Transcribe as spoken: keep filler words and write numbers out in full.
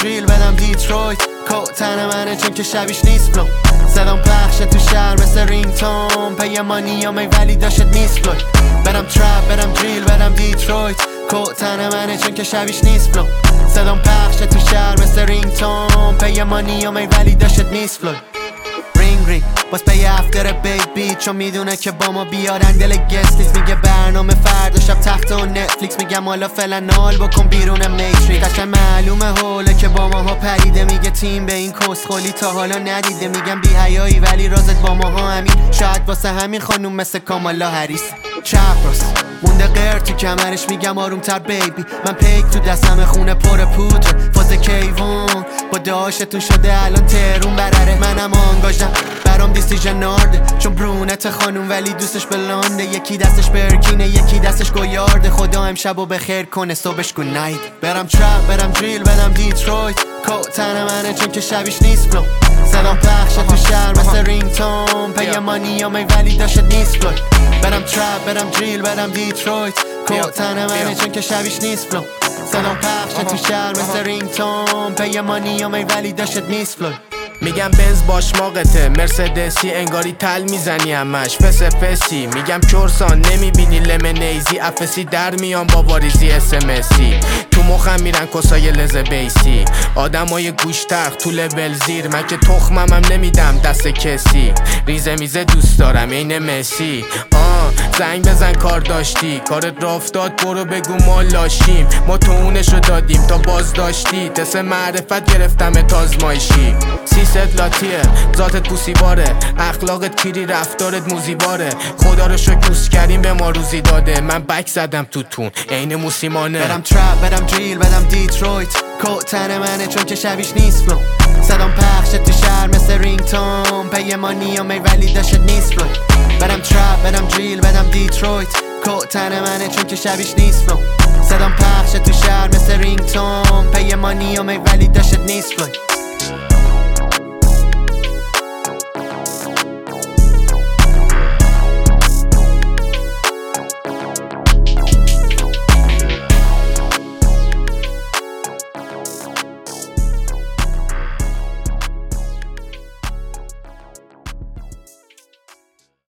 دریل بدم دیترویت کوتن منه چون که شبیش نیست فلو صدام پخشه تو شهر مثل رینگتون پی مانیامه ولی داشت نیست فلوی برم ترپ برم دریل بدم دیترویت کوتن منه چون که شبیش نیست فلو صدام پخشه تو شهر مثل رینگتون پی مانیامه ولی داشت نیست فلوی رینگ رینگ باز پی افتر بیبی چون میدونه که با ما بیارن دل گستیس میگه برنامه فردا شب تخت و نتفلیکس میگم حالا فعلا نال بکن بیرون میتریک قشنگ معلومه هوله که با ماها پریده میگه تیم به این کسخولی تا حالا ندیده میگم بی حیایی ولی رازت با ماها همین شاید واسه همین خانوم مثل کامالا هریس چپ راست مونده غیر تو کمرش میگم آروم تر بیبی من پیک تو دستم خونه پر پودر فاز کیوان با داشتون شده الان ترون برره منم آنگاژم برام دیسیژن نارده چون برونت خانوم ولی دوستش بلانده یکی دستش برکینه یکی دستش گویارده خدا امشبو بخیر کنه صبحش گود نایت برم ترپ برم دریل بدم دیترویت کوتن منه چون که شبیش نیست فلو صدام پخشه تو شهر مثل رینگتون پی مانیامه ولی داشت نیست فلوی برم ترپ برم دریل بدم دیترویت کوتن منه چون که شبیش نیست فلو صدام پخشه تو شهر مثل رینگتون پی مانیامه ولی داشت نیست فلوی میگم بنز باش ماقته مرسدسی انگاری تل میزنی همش فس فسی میگم چورسان نمیبینی لمنیزی افسی در میان با واریزی اسمسی تو مخم میرن کسای لزه بیسی آدمای گوشترخ تو لول زیر من که تخمم هم نمیدم دست کسی ریزه میزه دوست دارم این مسی آه زنگ بزن کار داشتی کارت را افتاد برو بگو ما لاشیم ما تو اونشو دادیم تا باز داشتی تست معرفت گرفتم تازمایشی سیست لاتیه ذاتت پوسی باره اخلاقت کیری رفتارت موزی باره خدا رو شکر پوست کردیم به ما روزی داده من بک زدم تو تون عین موسیمانه برم ترپ برم دریل بدم دیترویت کوتن منه چون که شبیش نیست فلو صدام پخشه تو شهر مثل رینگتون پی مانیامه ولی داشت نیست فلوی برم ترپ برم دریل بدم دیترویت کوتن منه چون که شبیش نیست فلو صدام پخشه تو شهر مثل رینگتون پی مانیامه ولی داشت نیست فلوی